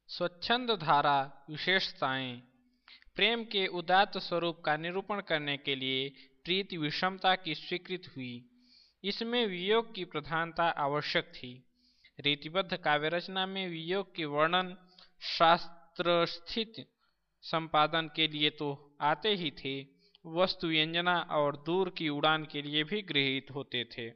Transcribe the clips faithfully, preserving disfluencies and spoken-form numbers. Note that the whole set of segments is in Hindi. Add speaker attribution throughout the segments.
Speaker 1: स्वच्छंद धारा विशेषताएं। प्रेम के उदात्त स्वरूप का निरूपण करने के लिए प्रीति विषमता की स्वीकृति हुई। इसमें वियोग की प्रधानता आवश्यक थी। रीतिबद्ध काव्य रचना में वियोग के वर्णन शास्त्रस्थित संपादन के लिए तो आते ही थे, वस्तु व्यंजना और दूर की उड़ान के लिए भी गृहीत होते थे।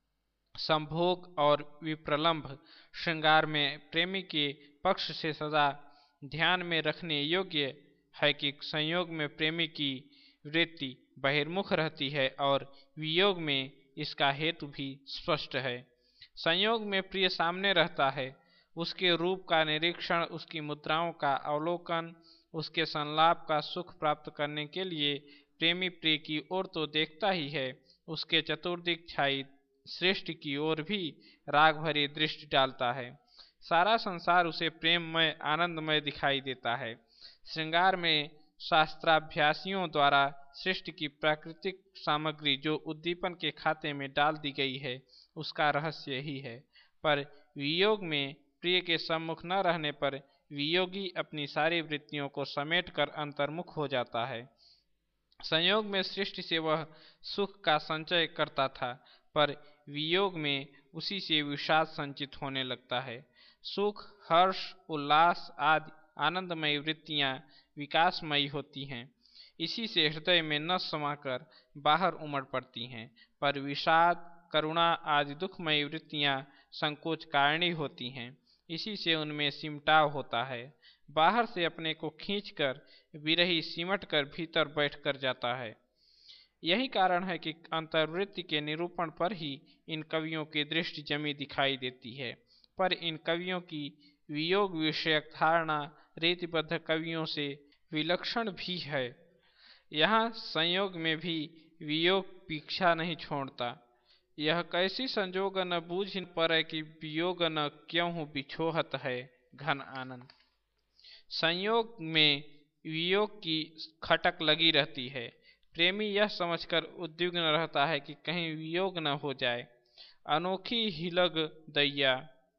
Speaker 1: संभोग और विप्रलंभ श्रृंगार में प्रेमी के पक्ष से सदा ध्यान में रखने योग्य है कि संयोग में प्रेमी की वृत्ति बहिर्मुख रहती है और वियोग में इसका हेतु भी स्पष्ट है। संयोग में प्रिय सामने रहता है, उसके रूप का निरीक्षण, उसकी मुद्राओं का अवलोकन, उसके संलाप का सुख प्राप्त करने के लिए प्रेमी प्रिय की ओर तो देखता ही है, उसके चतुर्दिक छाई सृष्टि की ओर भी राग भरी दृष्टि डालता है। सारा संसार उसे प्रेममय आनंदमय दिखाई देता है। श्रृंगार में शास्त्राभ्यासियों द्वारा सृष्टि की प्राकृतिक सामग्री जो उद्दीपन के खाते में डाल दी गई है, उसका रहस्य यही है। पर वियोग में प्रिय के सम्मुख न रहने पर वियोगी अपनी सारी वृत्तियों को समेटकर अंतर्मुख हो जाता है। संयोग में सृष्टि से वह सुख का संचय करता था, पर वियोग में उसी से विषाद संचित होने लगता है। सुख, हर्ष, उल्लास आदि आनंदमयी वृत्तियां विकासमयी होती हैं, इसी से हृदय में न समाकर बाहर उमड़ पड़ती हैं, पर विषाद, करुणा आदि दुखमयी वृत्तियां संकोच कारिणी होती हैं, इसी से उनमें सिमटाव होता है। बाहर से अपने को खींचकर विरही सिमट कर भीतर बैठ कर जाता है। यही कारण है कि अंतर्वृत्ति के निरूपण पर ही इन कवियों की दृष्टि जमी दिखाई देती है। पर इन कवियों की वियोग विषयक धारणा रीतिबद्ध कवियों से विलक्षण भी है। यहाँ संयोग में भी वियोग पीछा नहीं छोड़ता। यह कैसी संजोग न बूझ पड़े कि वियोग न क्यों बिछोहत है घन आनंद। संयोग में वियोग की खटक लगी रहती है। प्रेमी यह समझकर उद्विग्न रहता है कि कहीं वियोग न हो जाए। अनोखी हिलग दैया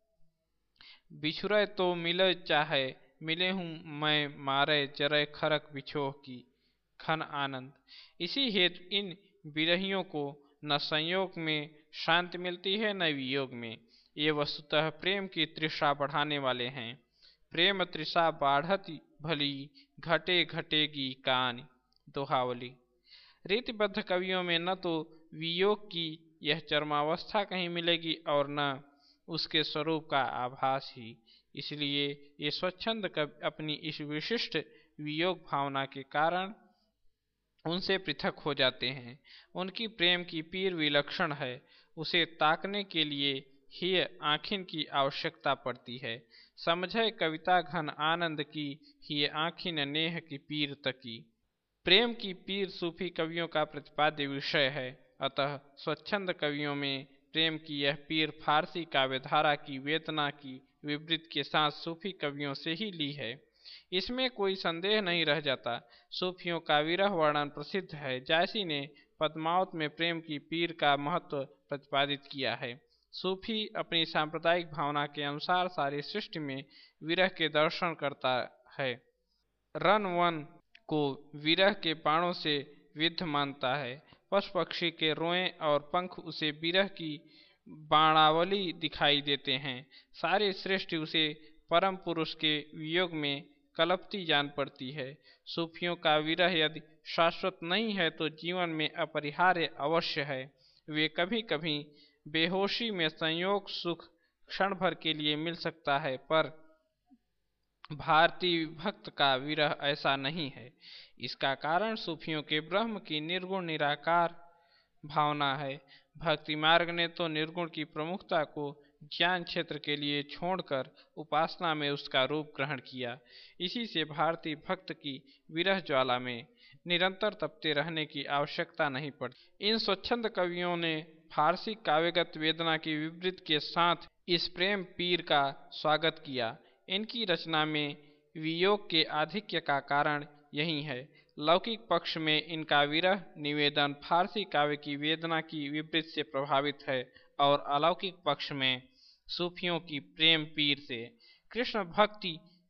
Speaker 1: बिछुरे तो मिले चाहे, मिले हूँ मैं मारे जरे खरक बिछोह की घन आनंद। इसी हेतु इन विरहियों को न संयोग में शांति मिलती है न वियोग में। ये वस्तुतः प्रेम की तृषा बढ़ाने वाले हैं। प्रेम तृषा बाढ़ती भली, घटे घटेगी कान दोहावली। रीतिबद्ध कवियों में न तो वियोग की यह चरमावस्था कहीं मिलेगी और न उसके स्वरूप का आभास ही। इसलिए ये स्वच्छंद कवि अपनी इस विशिष्ट वियोग भावना के कारण उनसे पृथक हो जाते हैं। उनकी प्रेम की पीर विलक्षण है, उसे ताकने के लिए ही आँखिन की आवश्यकता पड़ती है। समझे कविता घन आनंद की, ही आँखिन नेह की पीर तकी। प्रेम की पीर सूफी कवियों का प्रतिपाद्य विषय है, अतः स्वच्छंद कवियों में प्रेम की यह पीर फारसी काव्यधारा की वेदना की विवृत के साथ सूफी कवियों से ही ली है। इसमें कोई संदेह नहीं रह जाता। सूफियों का विरह वर्णन प्रसिद्ध है। जायसी ने पद्मावत में प्रेम की पीर का महत्व प्रतिपादित किया है। सूफी अपनी सांप्रदायिक भावना के अनुसार सारी सृष्टि में विरह के दर्शन करता है। रन वन को विरह के बाणों से विद्ध मानता है। पशु पक्षी के रोएं और पंख उसे विरह की बाणावली दिखाई देते हैं। सारी सृष्टि उसे परम पुरुष के वियोग में कलपती जान पड़ती है। सूफियों का विरह यदि शाश्वत नहीं है तो जीवन में अपरिहार्य अवश्य है। वे कभी कभी बेहोशी में संयोग सुख क्षण भर के लिए मिल सकता है, पर भारतीय भक्त का विरह ऐसा नहीं है। इसका कारण सूफियों के ब्रह्म की निर्गुण निराकार भावना है। भक्ति मार्ग ने तो निर्गुण की प्रमुखता को ज्ञान क्षेत्र के लिए छोड़कर उपासना में उसका रूप ग्रहण किया। इसी से भारतीय भक्त की विरह ज्वाला में निरंतर तपते रहने की आवश्यकता नहीं पड़ती। इन स्वच्छंद कवियों ने फारसी काव्यगत वेदना की विवृत के साथ इस प्रेम पीर का स्वागत किया। इनकी रचना में वियोग के आधिक्य का कारण यही है। लौकिक पक्ष में इनका विरह निवेदन फारसी काव्य की वेदना की विपरीत से प्रभावित है और अलौकिक पक्ष में सूफियों की प्रेम पीर से। कृष्ण भक्ति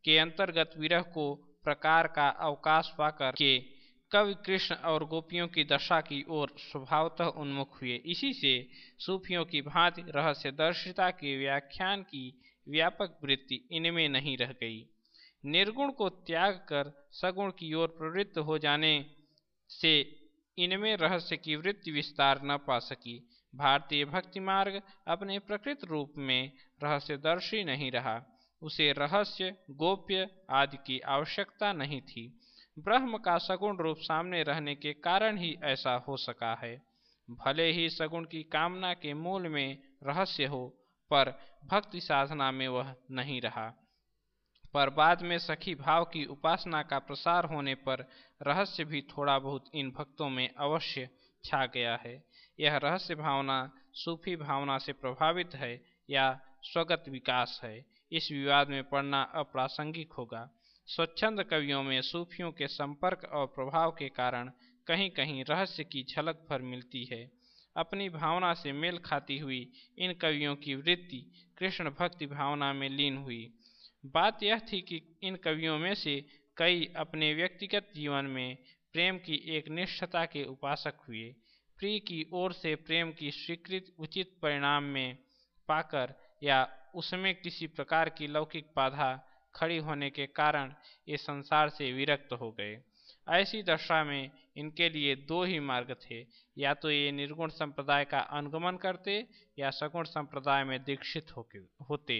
Speaker 1: के अंतर्गत विरह को प्रकार का अवकाश पाकर के कवि कृष्ण और गोपियों की दशा की ओर स्वभावतः उन्मुख हुए। इसी से सूफियों की भांति रहस्यदर्शिता के व्याख्यान की व्यापक वृत्ति इनमें नहीं रह गई। निर्गुण को त्याग कर सगुण की ओर प्रवृत्त हो जाने से इनमें रहस्य की वृत्ति विस्तार न पा सकी। भारतीय भक्ति मार्ग अपने प्रकृत रूप में रहस्यदर्शी नहीं रहा। उसे रहस्य, गोप्य आदि की आवश्यकता नहीं थी। ब्रह्म का सगुण रूप सामने रहने के कारण ही ऐसा हो सका है। भले ही सगुण की कामना के मूल में रहस्य हो, पर भक्ति साधना में वह नहीं रहा। पर बाद में सखी भाव की उपासना का प्रसार होने पर रहस्य भी थोड़ा बहुत इन भक्तों में अवश्य छा गया है। यह रहस्य भावना सूफी भावना से प्रभावित है या स्वगत विकास है, इस विवाद में पड़ना अप्रासंगिक होगा। स्वच्छंद कवियों में सूफियों के संपर्क और प्रभाव के कारण कहीं कहीं रहस्य की झलक भर मिलती है। अपनी भावना से मेल खाती हुई इन कवियों की वृत्ति कृष्ण भक्ति भावना में लीन हुई। बात यह थी कि इन कवियों में से कई अपने व्यक्तिगत जीवन में प्रेम की एक निष्ठता के उपासक हुए। प्रिय की ओर से प्रेम की स्वीकृति उचित परिणाम में पाकर या उसमें किसी प्रकार की लौकिक बाधा खड़ी होने के कारण ये संसार से विरक्त हो गए। ऐसी दशा में इनके लिए दो ही मार्ग थे, या तो ये निर्गुण संप्रदाय का अनुगमन करते या सगुण संप्रदाय में दीक्षित होते।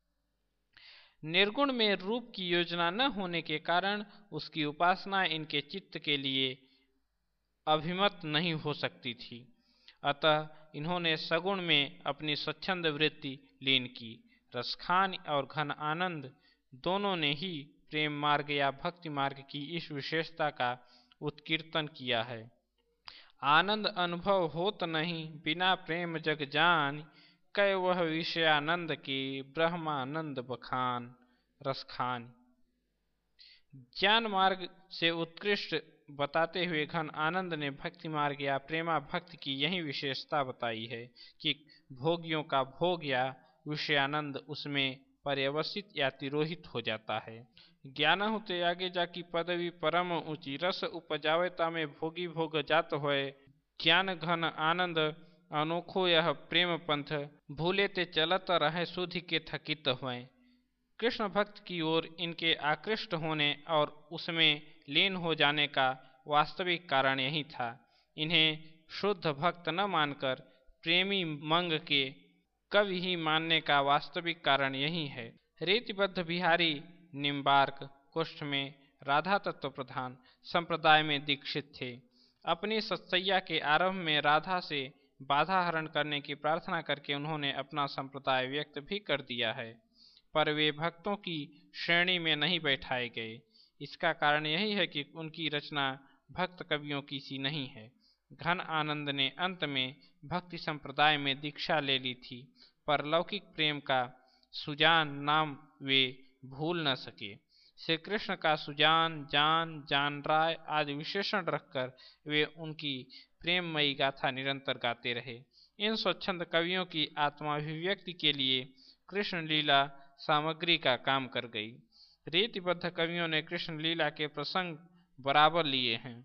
Speaker 1: निर्गुण में रूप की योजना न होने के कारण उसकी उपासना इनके चित्त के लिए अभिमत नहीं हो सकती थी। अतः इन्होंने सगुण में अपनी स्वच्छंद वृत्ति लीन की। रसखान और घन आनंद दोनों ने ही प्रेम मार्ग या भक्ति मार्ग की इस विशेषता का उत्कीर्तन किया है। आनंद अनुभव होत नहीं, बिना प्रेम जग जान, कै वह विषयानंद के ब्रह्मानंद बखान। रसखान। ज्ञान मार्ग से उत्कृष्ट बताते हुए घन आनंद ने भक्ति मार्ग या प्रेमा भक्ति की यही विशेषता बताई है कि भोगियों का भोग या विषयानंद उसमें पर्यवसित या तिरोहित हो जाता है। ज्ञान होते आगे जाकी पदवी परम ऊंची, रस उपजावे तामे भोगी भोग जात होए। ज्ञान घन आनंद अनोखो यह प्रेम पंथ, भूले ते चलत रहे सुधि के थकित हुए। कृष्ण भक्त की ओर इनके आकृष्ट होने और उसमें लीन हो जाने का वास्तविक कारण यही था। इन्हें शुद्ध भक्त न मानकर प्रेमी मंग के कवि ही मानने का वास्तविक कारण यही है। रीतिबद्ध बिहारी निम्बार्क कुष्ठ में राधा तत्व प्रधान संप्रदाय में दीक्षित थे। अपनी सत्सैया के आरंभ में राधा से बाधा हरण करने की प्रार्थना करके उन्होंने अपना संप्रदाय व्यक्त भी कर दिया है, पर वे भक्तों की श्रेणी में नहीं बैठाए गए। इसका कारण यही है कि उनकी रचना भक्त कवियों की सी नहीं है। घन आनंद ने अंत में भक्ति संप्रदाय में दीक्षा ले ली थी, पर लौकिक प्रेम का सुजान नाम वे भूल न सके। श्री कृष्ण का सुजान, जान, जान राय आदि विशेषण रखकर वे उनकी प्रेममयी गाथा निरंतर गाते रहे। इन स्वच्छंद कवियों की आत्माभिव्यक्ति के लिए कृष्ण लीला सामग्री का काम कर गई। रीतिबद्ध कवियों ने कृष्ण लीला के प्रसंग बराबर लिए हैं,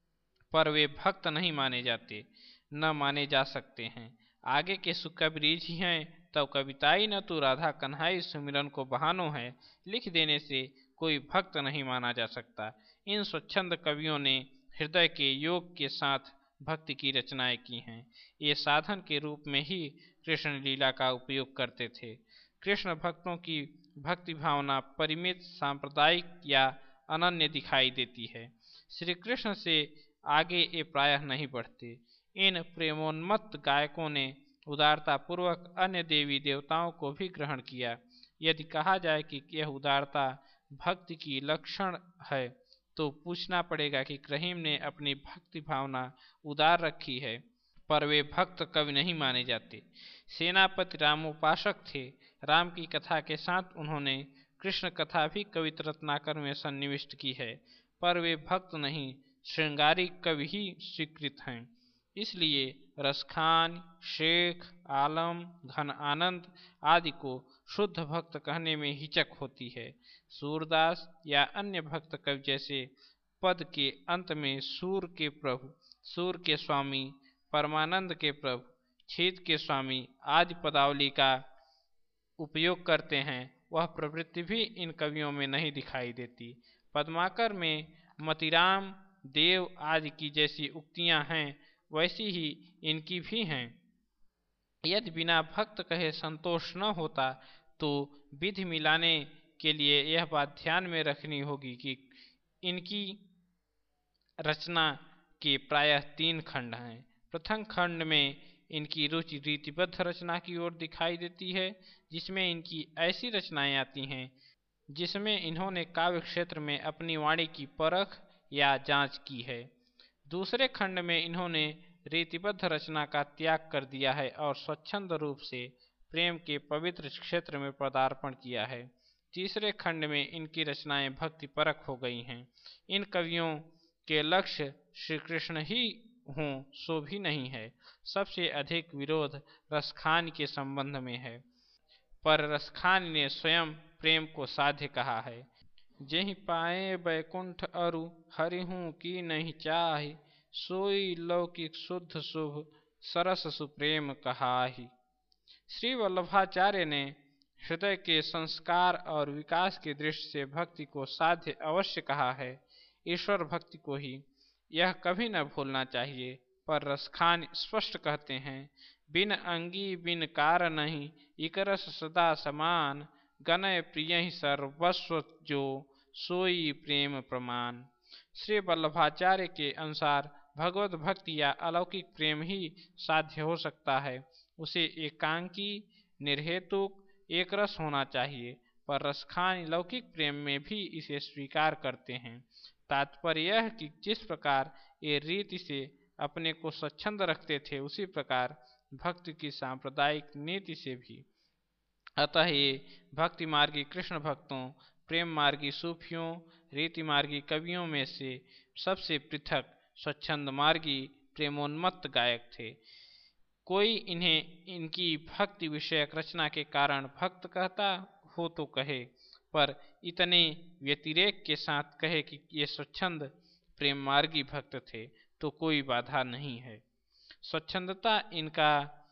Speaker 1: पर वे भक्त नहीं माने जाते, न माने जा सकते हैं। आगे के सुकवि जी हैं, तब कविताई न तो राधा कन्हाई सुमिरन को बहानो है, लिख देने से कोई भक्त नहीं माना जा सकता। इन स्वच्छंद कवियों ने हृदय के योग के साथ भक्ति की रचनाएं की हैं। ये साधन के रूप में ही कृष्ण लीला का उपयोग करते थे। कृष्ण भक्तों की भक्ति भावना परिमित, सांप्रदायिक या अनन्य दिखाई देती है। श्री कृष्ण से आगे ये प्रायः नहीं बढ़ते। इन प्रेमोन्मत्त गायकों ने उदारता पूर्वक अन्य देवी देवताओं को भी ग्रहण किया। यदि कहा जाए कि यह उदारता भक्ति की लक्षण है, तो पूछना पड़ेगा कि रहीम ने अपनी भक्ति भावना उदार रखी है, पर वे भक्त कवि नहीं माने जाते। सेनापति रामोपासक थे। राम की कथा के साथ उन्होंने कृष्ण कथा भी कवित रत्नाकर में सन्निविष्ट की है, पर वे भक्त नहीं, श्रृंगारिक कवि ही स्वीकृत हैं। इसलिए रसखान, शेख, आलम, घन आनंद आदि को शुद्ध भक्त कहने में हिचक होती है। सूरदास या अन्य भक्त कवि जैसे पद के अंत में सूर के प्रभु, सूर के स्वामी, परमानंद के प्रभु, छीत के स्वामी आदि पदावली का उपयोग करते हैं, वह प्रवृत्ति भी इन कवियों में नहीं दिखाई देती। पद्माकर में मतिराम, देव आदि की जैसी उक्तियां हैं, वैसी ही इनकी भी हैं। यदि बिना भक्त कहे संतोष न होता तो विधि मिलाने के लिए यह बात ध्यान में रखनी होगी कि इनकी रचना के प्रायः तीन खंड हैं। प्रथम खंड में इनकी रुचि रीतिबद्ध रचना की ओर दिखाई देती है, जिसमें इनकी ऐसी रचनाएं आती हैं जिसमें इन्होंने काव्य क्षेत्र में अपनी वाणी की परख या जांच की है। दूसरे खंड में इन्होंने रीतिबद्ध रचना का त्याग कर दिया है और स्वच्छंद रूप से प्रेम के पवित्र क्षेत्र में पदार्पण किया है। तीसरे खंड में इनकी रचनाएं भक्ति परक हो गई हैं। इन कवियों के लक्ष्य श्री कृष्ण ही हों सो भी नहीं है। सबसे अधिक विरोध रसखान के संबंध में है, पर रसखान ने स्वयं प्रेम को साध्य कहा है। जेहि पाए बैकुंठ अरु हरिहूँ की नहीं चाहि, सोई लौकिक शुद्ध शुभ सरस सुप्रेम कहाहि। श्री वल्लभाचार्य ने हृदय के संस्कार और विकास की दृष्टि से भक्ति को साध्य अवश्य कहा है। ईश्वर भक्ति को ही यह कभी न भूलना चाहिए। पर रसखान स्पष्ट कहते हैं, बिन अंगी बिन कार नहीं, इकरस सदा समान, गनय प्रिय ही सर्वस्व जो, सोई प्रेम प्रमाण। श्री वल्लभाचार्य के अनुसार भगवत भक्ति या अलौकिक प्रेम ही साध्य हो सकता है। उसे एकांकी, निर्हेतुक, एक रस होना चाहिए। पर रसखान लौकिक प्रेम में भी इसे स्वीकार करते हैं। तात्पर्य यह कि जिस प्रकार ये रीति से अपने को स्वच्छंद रखते थे, उसी प्रकार भक्ति की सांप्रदायिक नीति से भी। अतः ये भक्ति मार्गी कृष्ण भक्तों, प्रेम मार्गी सूफियों, रीति मार्गी कवियों में से सबसे पृथक स्वच्छंद मार्गी प्रेमोन्मत्त गायक थे। कोई इन्हें इनकी भक्ति विषयक रचना के कारण भक्त कहता हो तो कहे, पर इतने व्यतिरेक के साथ कहे कि ये स्वच्छंद प्रेम मार्गी भक्त थे तो कोई बाधा नहीं है। स्वच्छंदता इनका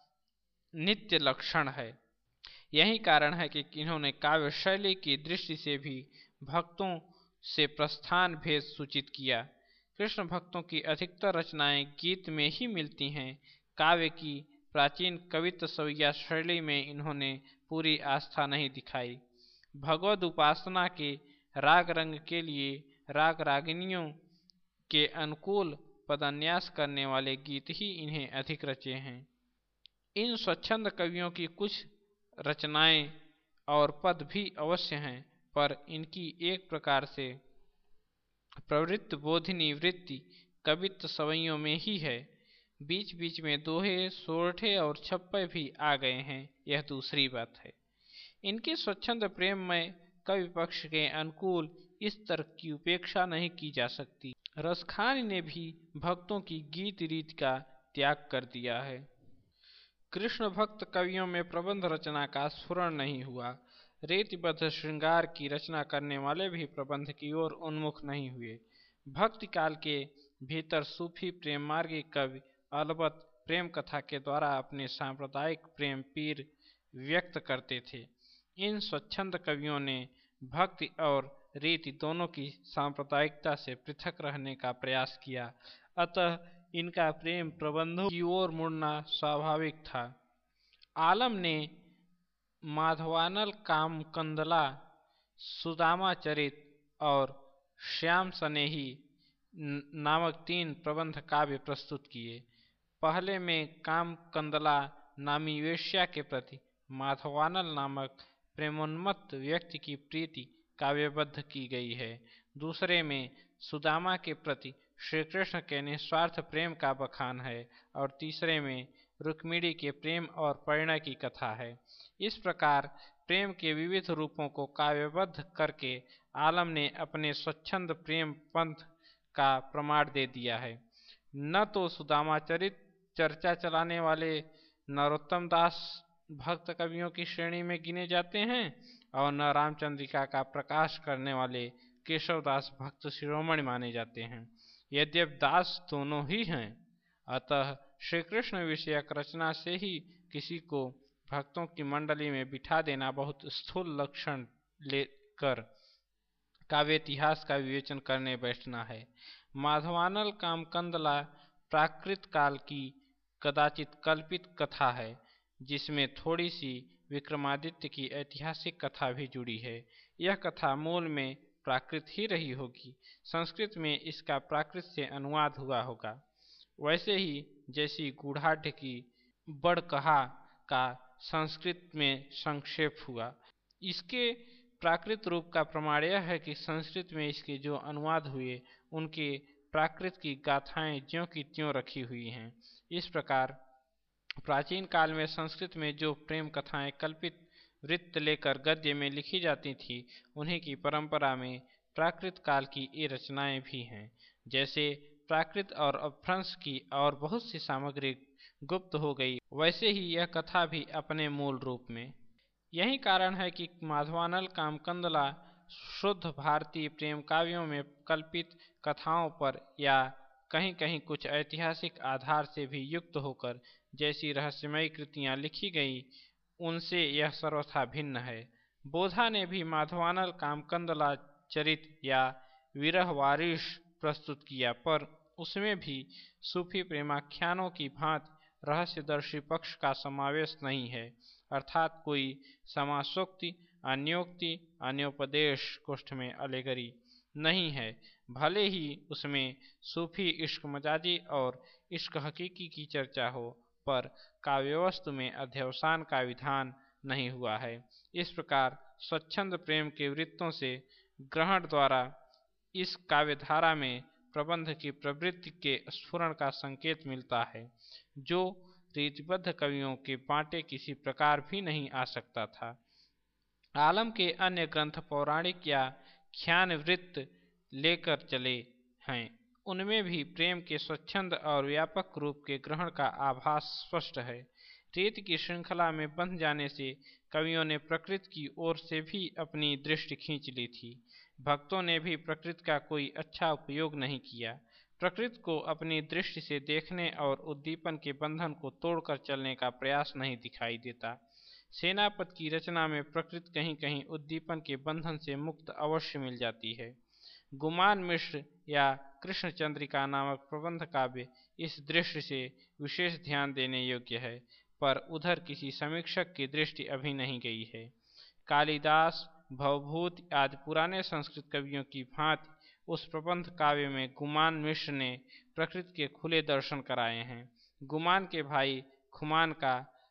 Speaker 1: नित्य लक्षण है। यही कारण है कि इन्होंने काव्य शैली की दृष्टि से भी भक्तों से प्रस्थान भेद सूचित किया। कृष्ण भक्तों की अधिकतर रचनाएं गीत में ही मिलती हैं। काव्य की प्राचीन कवित्व सवैया शैली में इन्होंने पूरी आस्था नहीं दिखाई। भगवद उपासना के राग रंग के लिए राग रागिनियों के अनुकूल पदान्यास करने वाले गीत ही इन्हें अधिक रचे हैं। इन स्वच्छंद कवियों की कुछ रचनाएं और पद भी अवश्य हैं, पर इनकी एक प्रकार से प्रवृत्त बोधिनी वृत्ति कवित्व सवैयों में ही है। बीच बीच में दोहे, सोरठे और छप्पे भी आ गए हैं, यह दूसरी बात है। इनके स्वच्छंद प्रेम में कवि पक्ष के अनुकूल इस तर्क की उपेक्षा नहीं की जा सकती। रसखान ने भी भक्तों की गीत रीत का त्याग कर दिया है। कृष्ण भक्त कवियों में प्रबंध रचना का स्फुरण नहीं हुआ। रीतिबद्ध श्रृंगार की रचना करने वाले भी प्रबंध की ओर उन्मुख नहीं हुए। भक्ति काल के भीतर सूफी प्रेम मार्गी कवि अलबत् प्रेम कथा के द्वारा अपने सांप्रदायिक प्रेम पीर व्यक्त करते थे। इन स्वच्छंद कवियों ने भक्ति और रीति दोनों की सांप्रदायिकता से पृथक रहने का प्रयास किया, अतः इनका प्रेम प्रबंधों की ओर मुड़ना स्वाभाविक था। आलम ने माधवानल कामकंदला, सुदामा चरित और श्याम सनेही नामक तीन प्रबंध काव्य प्रस्तुत किए। पहले में कामकंदला नामी वेश्या के प्रति माधवानल नामक प्रेमोन्मत्त व्यक्ति की प्रीति काव्यबद्ध की गई है। दूसरे में सुदामा के प्रति श्री कृष्ण के निस्वार्थ प्रेम का बखान है और तीसरे में रुक्मिणी के प्रेम और परिणय की कथा है। इस प्रकार प्रेम के विविध रूपों को काव्यबद्ध करके आलम ने अपने स्वच्छंद प्रेम पंथ का प्रमाण दे दिया है। न तो सुदामाचरित चर्चा चलाने वाले नरोत्तम दास भक्त कवियों की श्रेणी में गिने जाते हैं और न रामचंद्रिका का प्रकाश करने वाले केशवदास भक्त शिरोमणि माने जाते हैं। यद्यपि दास दोनों ही हैं, अतः श्री कृष्ण विषयक रचना से ही किसी को भक्तों की मंडली में बिठा देना बहुत स्थूल लक्षण लेकर काव्य इतिहास का विवेचन करने बैठना है। माधवानल कामकंदला प्राकृत काल की कदाचित कल्पित कथा है, जिसमें थोड़ी सी विक्रमादित्य की ऐतिहासिक कथा भी जुड़ी है। यह कथा मूल में प्राकृत ही रही होगी, संस्कृत में इसका प्राकृत से अनुवाद हुआ होगा। वैसे ही जैसी गूढ़ाढ़ की बड़कहा का संस्कृत में संक्षेप हुआ, इसके प्राकृत रूप का प्रमाण यह है कि संस्कृत में इसके जो अनुवाद हुए उनके प्राकृत की गाथाएं ज्यों की त्यों रखी हुई हैं। इस प्रकार प्राचीन काल में संस्कृत में जो प्रेम कथाएं कल्पित वृत्त लेकर गद्य में लिखी जाती थी, उन्हीं की परंपरा में प्राकृत काल की ये रचनाएं भी हैं। जैसे प्राकृत और अपभ्रंश की और बहुत सी सामग्री गुप्त हो गई, वैसे ही यह कथा भी अपने मूल रूप में। यही कारण है कि माधवानल कामकंदला शुद्ध भारतीय प्रेम काव्यों में कल्पित कथाओं पर या कहीं कहीं कुछ ऐतिहासिक आधार से भी युक्त होकर जैसी रहस्यमयी कृतियां लिखी गई, उनसे यह सर्वथा भिन्न है। बोधा ने भी माधवानल कामकंदला चरित या विरह वारिश प्रस्तुत किया, पर उसमें भी सूफी प्रेमाख्यानों की भांति रहस्यदर्शी पक्ष का समावेश नहीं है, अर्थात कोई समासोक्ति, अन्योक्ति, अन्योपदेश कोष्ठ में अलेगरी नहीं है। भले ही उसमें सूफी इश्क मजाजी और इश्क हकीकी की चर्चा हो, पर काव्यवस्तु में अध्यवसान का विधान नहीं हुआ है। इस प्रकार स्वच्छंद प्रेम के वृत्तों से ग्रहण द्वारा इस काव्यधारा में प्रबंध की प्रवृत्ति के स्फुरण का संकेत मिलता है, जो रीतिबद्ध कवियों के बाटे किसी प्रकार भी नहीं आ सकता था। आलम के अन्य ग्रंथ पौराणिक या ख्यान वृत्त लेकर चले हैं, उनमें भी प्रेम के स्वच्छंद और व्यापक रूप के ग्रहण का आभास स्पष्ट है। रीत की श्रृंखला में बंध जाने से कवियों ने प्रकृति की ओर से भी अपनी दृष्टि खींच ली थी। भक्तों ने भी प्रकृति का कोई अच्छा उपयोग नहीं किया। प्रकृति को अपनी दृष्टि से देखने और उद्दीपन के बंधन को तोड़कर चलने का प्रयास नहीं दिखाई देता। सेनापति की रचना में प्रकृति कहीं कहीं उद्दीपन के बंधन से मुक्त अवश्य मिल जाती है। गुमान मिश्र या कृष्ण चंद्रिका नामक प्रबंध काव्य इस दृष्टि से विशेष ध्यान देने योग्य है, पर उधर किसी समीक्षक की दृष्टि अभी नहीं गई है। कालिदास, भवभूत आदि पुराने संस्कृत कवियों की भांति उस प्रबंध काव्य में गुमान मिश्र ने प्रकृति के खुले दर्शन कराए हैं। गुमान के भाई खुमान का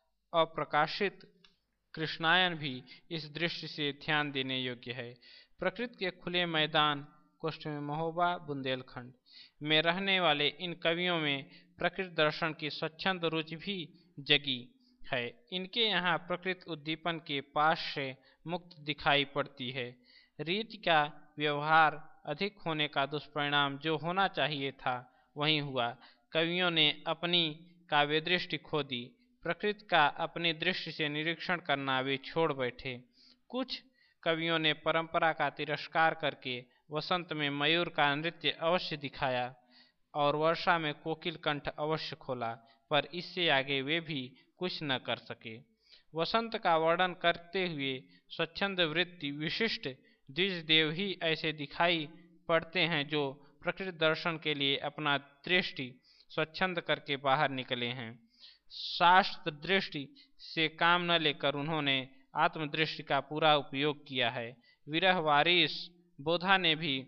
Speaker 1: अप्रकाशित कृष्णायन भी इस दृष्टि से ध्यान देने योग्य है। प्रकृति के खुले मैदान कोष्ठ में महोबा बुंदेलखंड में रहने वाले इन कवियों में प्रकृति दर्शन की स्वच्छंद रुचि भी जगी है। इनके यहाँ प्रकृति उद्दीपन के पाश से मुक्त दिखाई पड़ती है। रीति का व्यवहार अधिक होने का दुष्परिणाम जो होना चाहिए था वही हुआ। कवियों ने अपनी काव्य दृष्टि खो दी। प्रकृति का अपनी दृष्टि से निरीक्षण करना वे छोड़ बैठे। कुछ कवियों ने परंपरा का तिरस्कार करके वसंत में मयूर का नृत्य अवश्य दिखाया और वर्षा में कोकिल कंठ अवश्य खोला, पर इससे आगे वे भी कुछ न कर सके। वसंत का वर्णन करते हुए स्वच्छंद वृत्ति विशिष्ट द्विज देव ही ऐसे दिखाई पड़ते हैं जो प्रकृति दर्शन के लिए अपना दृष्टि स्वच्छंद करके बाहर निकले हैं। शास्त्र दृष्टि से काम न लेकर उन्होंने आत्मदृष्टि का पूरा उपयोग किया है। विरह वारिस बोधा ने भी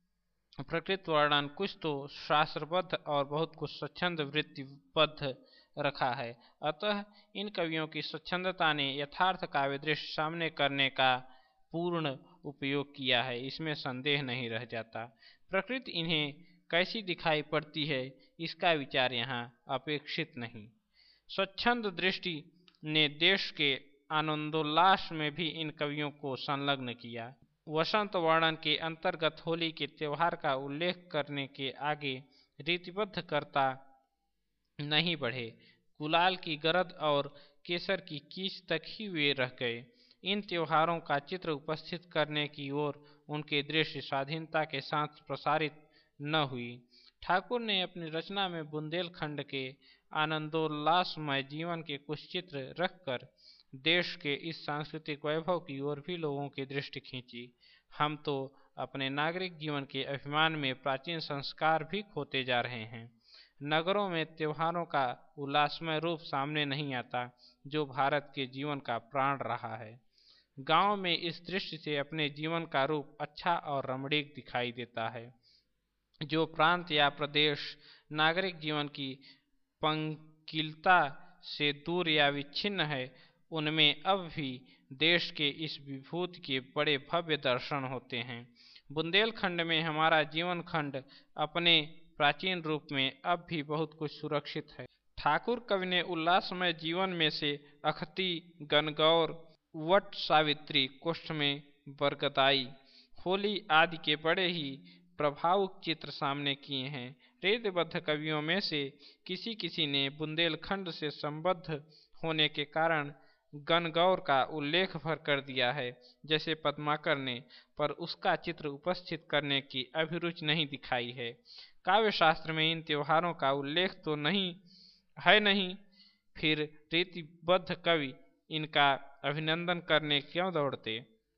Speaker 1: प्रकृति वर्णन कुछ तो शास्त्रबद्ध और बहुत कुछ स्वच्छंद वृत्तिबद्ध रखा है। अतः इन कवियों की स्वच्छंदता ने यथार्थ काव्य दृष्टि सामने करने का पूर्ण उपयोग किया है, इसमें संदेह नहीं रह जाता। प्रकृति इन्हें कैसी दिखाई पड़ती है इसका विचार यहाँ अपेक्षित नहीं। स्वच्छंद दृष्टि ने देश के आनंदोल्लास में भी इन कवियों को संलग्न किया। वसंत वर्णन के अंतर्गत होली के त्योहार का उल्लेख करने के आगे रीतिबद्ध कर्ता नहीं बढ़े। गुलाल की गरद और केसर की कीच तक ही वे रह गए। इन त्योहारों का चित्र उपस्थित करने की ओर उनकी दृष्टि स्वाधीनता के साथ प्रसारित न हुई। ठाकुर ने अपनी रचना में बुंदेलखंड के आनंदोल्लासमय जीवन के कुछ चित्र रखकर देश के इस सांस्कृतिक वैभव की ओर भी लोगों की दृष्टि खींची। हम तो अपने नागरिक जीवन के अभिमान में प्राचीन संस्कार भी खोते जा रहे हैं। नगरों में त्योहारों का उल्लासमय रूप सामने नहीं आता, जो भारत के जीवन का प्राण रहा है। गांव में इस दृष्टि से अपने जीवन का रूप अच्छा और रमणीक दिखाई देता है। जो प्रांत या प्रदेश नागरिक जीवन की पंकिलता से दूर या विच्छिन्न है, उनमें अब भी देश के इस विभूति के बड़े भव्य दर्शन होते हैं। बुंदेलखंड में हमारा जीवन खंड अपने प्राचीन रूप में अब भी बहुत कुछ सुरक्षित है। ठाकुर कवि ने उल्लासमय जीवन में से अखती, गणगौर, वट सावित्री, कुष्ठ में बरगदाई, होली आदि के बड़े ही प्रभावक चित्र सामने किए हैं। रेतबद्ध कवियों में से किसी किसी ने बुंदेलखंड से संबद्ध होने के कारण गणगौर का उल्लेख भर कर दिया है, जैसे पद्माकर ने, पर उसका चित्र उपस्थित करने की अभिरुचि नहीं दिखाई है। काव्य शास्त्र में इन त्योहारों का उल्लेख तो नहीं है नहीं, फिर रीतिबद्ध कवि इनका अभिनंदन करने क्यों दौड़ते।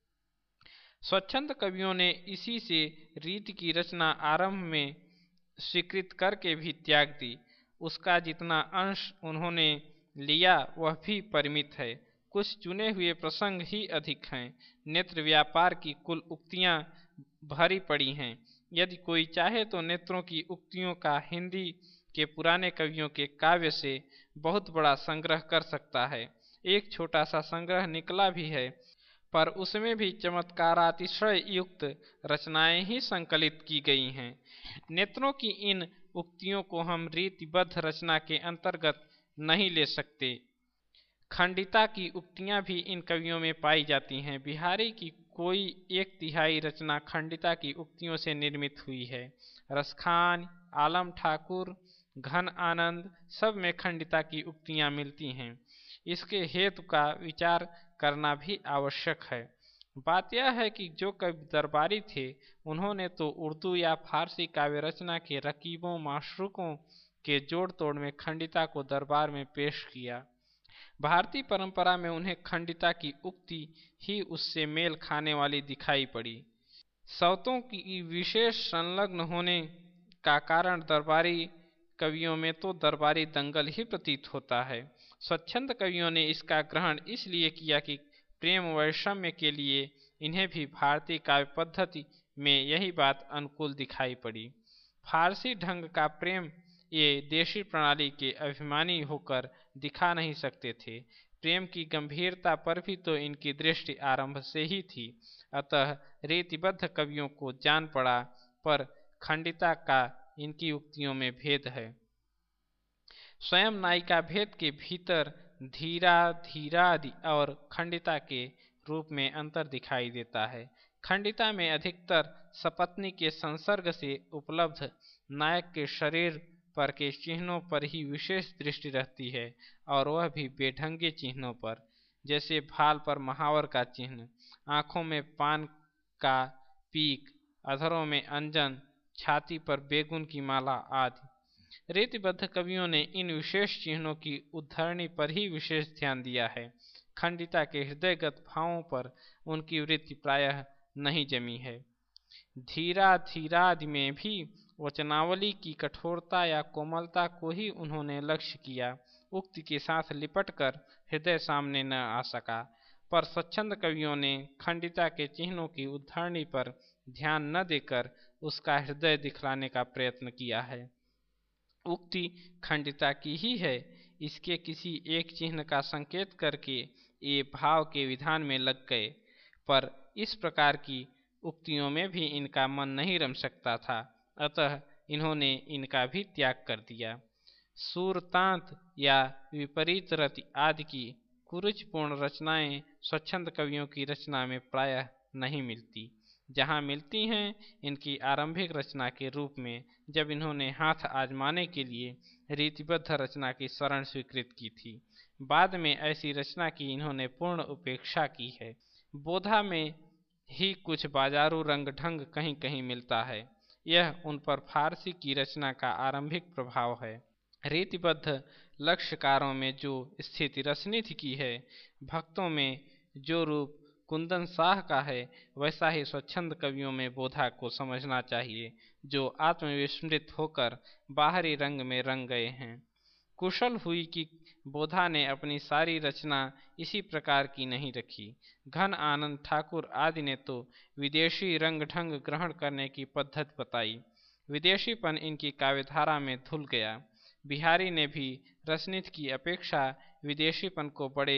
Speaker 1: स्वच्छंद कवियों ने इसी से रीति की रचना आरंभ में स्वीकृत करके भी त्याग दी। उसका जितना अंश उन्होंने लिया वह भी परिमित है। कुछ चुने हुए प्रसंग ही अधिक हैं। नेत्र व्यापार की कुल उक्तियां भरी पड़ी हैं। यदि कोई चाहे तो नेत्रों की उक्तियों का हिंदी के पुराने कवियों के काव्य से बहुत बड़ा संग्रह कर सकता है। एक छोटा सा संग्रह निकला भी है, पर उसमें भी चमत्कारातिशय युक्त रचनाएं ही संकलित की गई हैं। नेत्रों की इन उक्तियों को हम रीतिबद्ध रचना के अंतर्गत नहीं ले सकते। खंडिता की उक्तियां भी इन कवियों में पाई जाती हैं। बिहारी की कोई एक तिहाई रचना खंडिता की उक्तियों से निर्मित हुई है। रसखान, आलम ठाकुर, घन आनंद सब में खंडिता की उक्तियां मिलती हैं। इसके हेतु का विचार करना भी आवश्यक है। बात यह है कि जो कवि दरबारी थे, उन्होंने तो उर्दू या फारसी काव्य रचना के रकीबों माशरूकों के जोड़ तोड़ में खंडिता को दरबार में पेश किया। भारतीय परंपरा में उन्हें खंडिता की उक्ति ही उससे मेल खाने वाली दिखाई पड़ी। सौतों की विशेष संलग्न होने का कारण दरबारी कवियों में तो दरबारी दंगल ही प्रतीत होता है। स्वच्छंद कवियों ने इसका ग्रहण इसलिए किया कि प्रेम वैषम्य के लिए इन्हें भी भारतीय काव्य पद्धति में यही बात अनुकूल दिखाई पड़ी। फारसी ढंग का प्रेम ये देशी प्रणाली के अभिमानी होकर दिखा नहीं सकते थे। प्रेम की गंभीरता पर भी तो इनकी दृष्टि आरंभ से ही थी। अतः रीतिबद्ध कवियों को जान पड़ा, पर खंडिता का इनकी उक्तियों में भेद है। स्वयं नायिका भेद के भीतर धीरा, धीरादि और खंडिता के रूप में अंतर दिखाई देता है। खंडिता में अधिकतर सपत्नी के संसर्ग से उपलब्ध नायक के शरीर पर के चिन्हों पर ही विशेष दृष्टि रहती है, और वह भी बेढंगे चिन्हों पर, जैसे भाल पर महावर का चिन्ह, आंखों में पान का पीक, अधरों में अंजन, छाती पर बेगुन की माला आदि। रीतिबद्ध कवियों ने इन विशेष चिन्हों की उद्धरणी पर ही विशेष ध्यान दिया है। खंडिता के हृदयगत भावों पर उनकी वृत्ति प्रायः नहीं जमी है। धीरा धीरादि में भी वचनावली की कठोरता या कोमलता को ही उन्होंने लक्ष्य किया। उक्ति के साथ लिपटकर हृदय सामने न आ सका, पर स्वच्छंद कवियों ने खंडिता के चिन्हों की उद्धरणी पर ध्यान न देकर उसका हृदय दिखलाने का प्रयत्न किया है। उक्ति खंडिता की ही है, इसके किसी एक चिन्ह का संकेत करके ये भाव के विधान में लग गए, पर इस प्रकार की उक्तियों में भी इनका मन नहीं रम सकता था, अतः इन्होंने इनका भी त्याग कर दिया। सूरतांत या विपरीत रति आदि की कुरुचिपूर्ण रचनाएं स्वच्छंद कवियों की रचना में प्रायः नहीं मिलती। जहाँ मिलती हैं इनकी आरंभिक रचना के रूप में, जब इन्होंने हाथ आजमाने के लिए रीतिबद्ध रचना की शरण स्वीकृत की थी। बाद में ऐसी रचना की इन्होंने पूर्ण उपेक्षा की है। बोधा में ही कुछ बाजारू रंग ढंग कहीं कहीं मिलता है। यह उन पर फारसी की रचना का आरंभिक प्रभाव है। रीतिबद्ध लक्ष्यकारों में जो स्थिति रसनीति की है, भक्तों में जो रूप कुंदन शाह का है, वैसा ही स्वच्छंद कवियों में बोधा को समझना चाहिए, जो आत्मविस्मृत होकर बाहरी रंग में रंग गए हैं। कुशल हुई कि बोधा ने अपनी सारी रचना इसी प्रकार की नहीं रखी। घन आनंद ठाकुर आदि ने तो विदेशी रंग ढंग ग्रहण करने की पद्धति बताई। विदेशीपन इनकी काव्यधारा में धुल गया। बिहारी ने भी रसनीति की अपेक्षा विदेशीपन को बड़े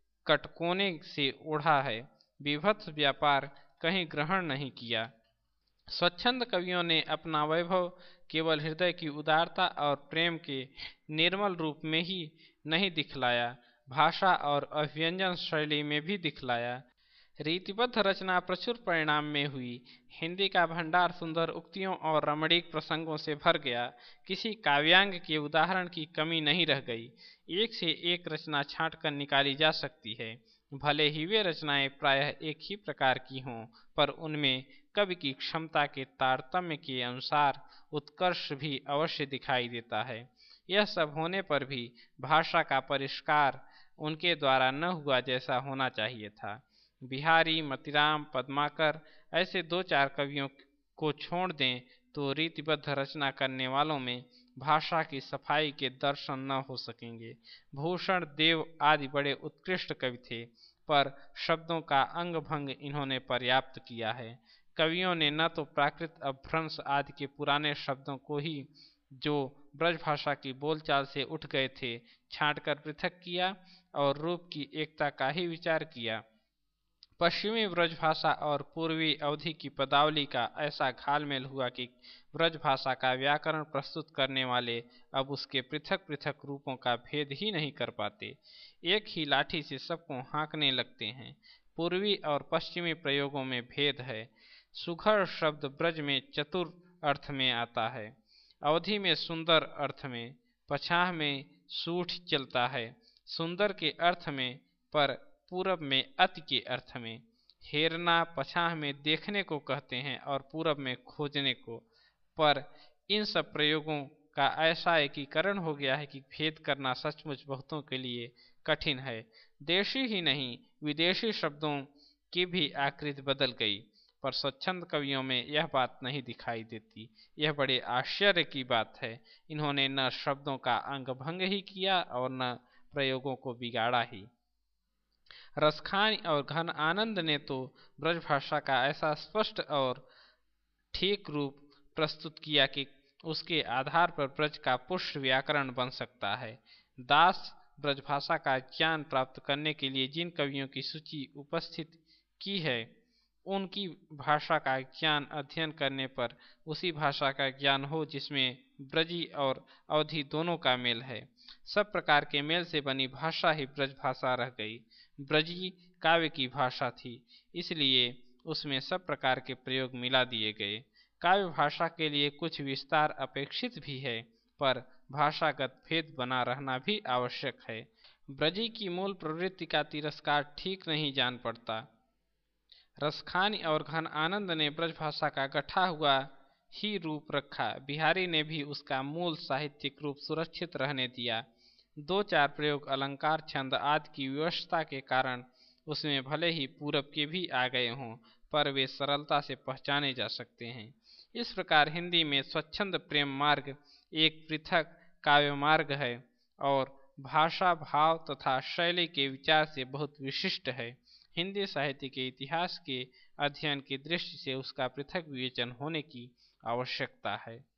Speaker 1: कटकोने से ओढ़ा है। विभत्स व्यापार कहीं ग्रहण नहीं किया। स्वच्छंद कवियों ने अपना वैभव केवल हृदय की उदारता और प्रेम के निर्मल रूप में ही नहीं दिखलाया, भाषा और अभिव्यंजन शैली में भी दिखलाया। रीतिबद्ध रचना प्रचुर परिणाम में हुई। हिंदी का भंडार सुंदर उक्तियों और रमणीक प्रसंगों से भर गया। किसी काव्यांग के उदाहरण की कमी नहीं रह गई। एक से एक रचना छांट कर निकाली जा सकती है। भले ही वे रचनाएं प्रायः एक ही प्रकार की हों, पर उनमें कवि की क्षमता के तारतम्य के अनुसार उत्कर्ष भी अवश्य दिखाई देता है। यह सब होने पर भी भाषा का परिष्कार उनके द्वारा न हुआ जैसा होना चाहिए था। बिहारी, मतिराम, पद्माकर ऐसे दो चार कवियों को छोड़ दें तो रीतिबद्ध रचना करने वालों में भाषा की सफाई के दर्शन न हो सकेंगे। भूषण देव आदि बड़े उत्कृष्ट कवि थे, पर शब्दों का अंग भंग इन्होंने पर्याप्त किया है। कवियों ने न तो प्राकृत, अपभ्रंश आदि के पुराने शब्दों को ही, जो ब्रजभाषा की बोलचाल से उठ गए थे, छांटकर पृथक किया और रूप की एकता का ही विचार किया। पश्चिमी ब्रजभाषा और पूर्वी अवधि की पदावली का ऐसा घालमेल हुआ कि ब्रजभाषा का व्याकरण प्रस्तुत करने वाले अब उसके पृथक पृथक रूपों का भेद ही नहीं कर पाते। एक ही लाठी से सबको हाँकने लगते हैं। पूर्वी और पश्चिमी प्रयोगों में भेद है। सुघड़ शब्द ब्रज में चतुर अर्थ में आता है, अवधि में सुंदर अर्थ में, पछाह में सूठ चलता है, सुंदर के अर्थ में, पर पूरब में अति के अर्थ में। हेरना पछाह में देखने को कहते हैं और पूरब में खोजने को, पर इन सब प्रयोगों का ऐसा एकीकरण हो गया है कि भेद करना सचमुच बहुतों के लिए कठिन है। देशी ही नहीं, विदेशी शब्दों की भी आकृति बदल गई, पर स्वच्छंद कवियों में यह बात नहीं दिखाई देती। यह बड़े आश्चर्य की बात है। इन्होंने न शब्दों का अंग भंग ही किया और न प्रयोगों को बिगाड़ा ही। रसखान और घन आनंद ने तो ब्रजभाषा का ऐसा स्पष्ट और ठीक रूप प्रस्तुत किया कि उसके आधार पर ब्रज का पुष्ट व्याकरण बन सकता है। दास ब्रजभाषा का ज्ञान प्राप्त करने के लिए जिन कवियों की सूची उपस्थित की है, उनकी भाषा का ज्ञान अध्ययन करने पर उसी भाषा का ज्ञान हो जिसमें ब्रजी और अवधि दोनों का मेल है। सब प्रकार के मेल से बनी भाषा ही ब्रजभाषा रह गई। ब्रजी काव्य की भाषा थी, इसलिए उसमें सब प्रकार के प्रयोग मिला दिए गए। काव्य भाषा के लिए कुछ विस्तार अपेक्षित भी है, पर भाषागत भेद बना रहना भी आवश्यक है। ब्रजी की मूल प्रवृत्ति का तिरस्कार ठीक नहीं जान पड़ता। रसखानी और घन आनंद ने ब्रजभाषा का गठा हुआ ही रूप रखा। बिहारी ने भी उसका मूल साहित्यिक रूप सुरक्षित रहने दिया। दो चार प्रयोग अलंकार, छंद आदि की व्यवस्था के कारण उसमें भले ही पूरब के भी आ गए हों, पर वे सरलता से पहचाने जा सकते हैं। इस प्रकार हिंदी में स्वच्छंद प्रेम मार्ग एक पृथक काव्य मार्ग है और भाषा, भाव तथा शैली के विचार से बहुत विशिष्ट है। हिंदी साहित्य के इतिहास के अध्ययन की दृष्टि से उसका पृथक विवेचन होने की आवश्यकता है।